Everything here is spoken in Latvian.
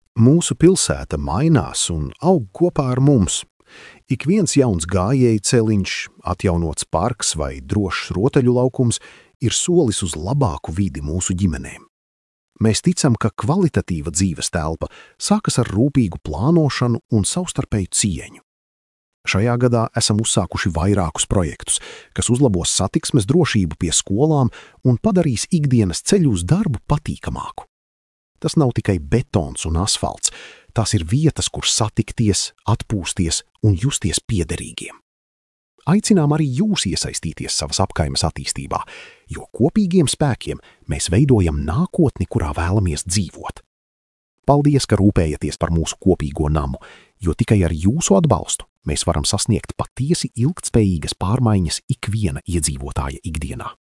Mūsu pilsēta mainās un aug kopā ar mums. Ik viens jauns gājēju celiņš, atjaunots parks vai drošs rotaļu laukums ir solis uz labāku vidi mūsu ģimenēm. Mēs ticam, ka kvalitatīva dzīves telpa sākas ar rūpīgu plānošanu un savstarpēju cieņu. Šajā gadā esam uzsākuši vairākus projektus, kas uzlabos satiksmes drošību pie skolām un padarīs ikdienas ceļu uz darbu patīkamāku. Tas nav tikai betons un asfalts, tās ir vietas, kur satikties, atpūsties un justies piederīgiem. Aicinām arī jūs iesaistīties savas apkaimes attīstībā, jo kopīgiem spēkiem mēs veidojam nākotni, kurā vēlamies dzīvot. Paldies, ka rūpējaties par mūsu kopīgo namu, jo tikai ar jūsu atbalstu mēs varam sasniegt patiesi ilgtspējīgas pārmaiņas ikviena iedzīvotāja ikdienā.